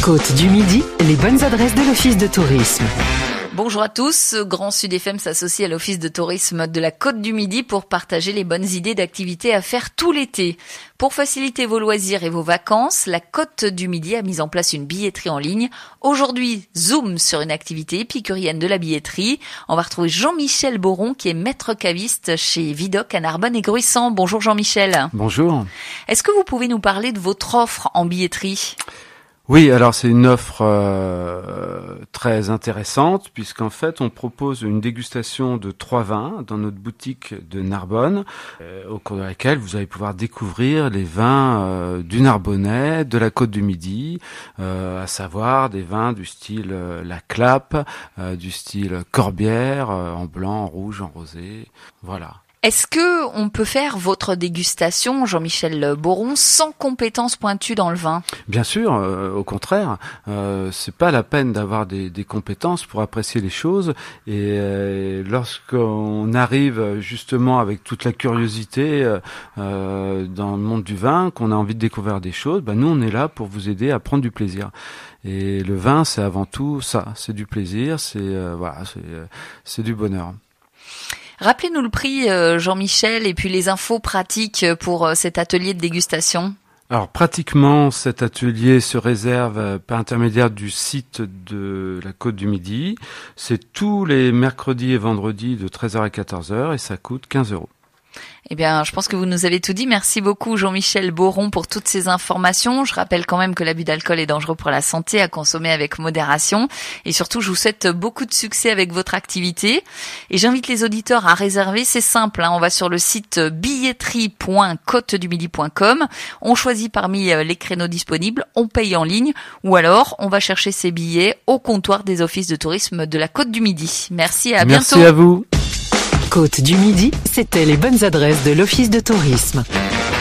Côte du Midi, les bonnes adresses de l'Office de tourisme. Bonjour à tous, Grand Sud FM s'associe à l'Office de tourisme de la Côte du Midi pour partager les bonnes idées d'activités à faire tout l'été. Pour faciliter vos loisirs et vos vacances, la Côte du Midi a mis en place une billetterie en ligne. Aujourd'hui, zoom sur une activité épicurienne de la billetterie. On va retrouver Jean-Michel Boron qui est maître caviste chez Vidocq à Narbonne et Gruissant. Bonjour Jean-Michel. Bonjour. Est-ce que vous pouvez nous parler de votre offre en billetterie ? Oui, alors c'est une offre très intéressante puisqu'en fait on propose une dégustation de 3 vins dans notre boutique de Narbonne au cours de laquelle vous allez pouvoir découvrir les vins du Narbonnais, de la Côte du Midi, à savoir des vins du style La Clappe, du style Corbière, en blanc, en rouge, en rosé, voilà. Est-ce que on peut faire votre dégustation, Jean-Michel Boron, sans compétences pointues dans le vin ? Bien sûr, au contraire, c'est pas la peine d'avoir des compétences pour apprécier les choses. Et lorsqu'on arrive justement avec toute la curiosité dans le monde du vin, qu'on a envie de découvrir des choses, nous on est là pour vous aider à prendre du plaisir. Et le vin, c'est avant tout ça, c'est du plaisir, c'est du bonheur. Rappelez-nous le prix, Jean-Michel, et puis les infos pratiques pour cet atelier de dégustation. Alors pratiquement, cet atelier se réserve par intermédiaire du site de la Côte du Midi. C'est tous les mercredis et vendredis de 13h à 14h et ça coûte 15 €. Eh bien, je pense que vous nous avez tout dit. Merci beaucoup, Jean-Michel Boron, pour toutes ces informations. Je rappelle quand même que l'abus d'alcool est dangereux pour la santé, à consommer avec modération. Et surtout, je vous souhaite beaucoup de succès avec votre activité. Et j'invite les auditeurs à réserver. C'est simple, on va sur le site billetterie.côtedumidi.com. On choisit parmi les créneaux disponibles. On paye en ligne. Ou alors, on va chercher ses billets au comptoir des offices de tourisme de la Côte du Midi. Merci, à bientôt. Merci à vous. Côte du Midi, c'était les bonnes adresses de l'Office de tourisme.